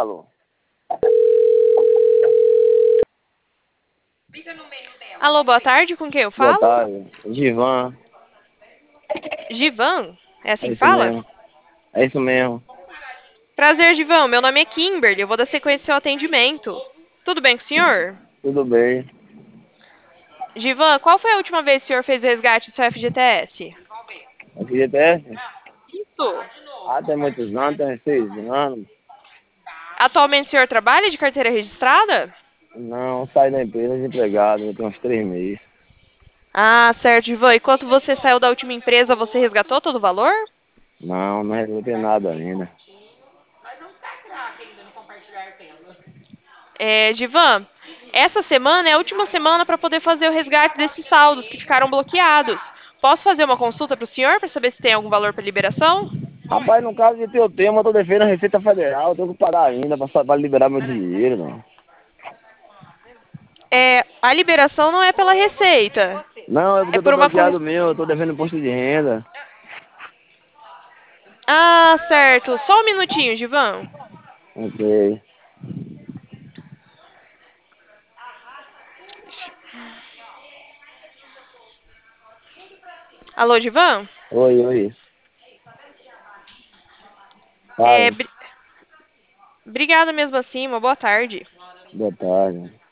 falo. Alô, boa tarde, com quem eu Boa falo? tarde. Givan. Givan? É É assim que isso fala? mesmo. É isso mesmo. Prazer, Givan. Meu nome é Kimberly. Eu vou dar sequência ao seu atendimento. Tudo bem com o senhor? Tudo bem. Givan, qual foi a última vez que o senhor fez o resgate do seu FGTS? Aqui de teste? Isso. Tem muitos anos, tem 6 anos. Atualmente o senhor trabalha de carteira registrada? Não, saí da empresa desempregado, já tem uns 3 meses. Ah, certo, Givan. E quando você saiu da última empresa, você resgatou todo o valor? Não, não recebi nada ainda. Givan, essa semana é a última semana para poder fazer o resgate desses saldos que ficaram bloqueados. Posso fazer uma consulta para o senhor para saber se tem algum valor para liberação? Rapaz, no caso de ter o tema, eu tô devendo a Receita Federal, eu tenho que pagar ainda pra liberar meu dinheiro, não. A liberação não é pela Receita, Não, é porque é eu tô por uma bloqueado comissão. mesmo, eu tô devendo imposto de renda. Ah, certo. Só um minutinho, Givan. Ok. Alô, Givan? Oi, oi. É, Fala. obrigada mesmo assim, uma boa tarde. Boa tarde.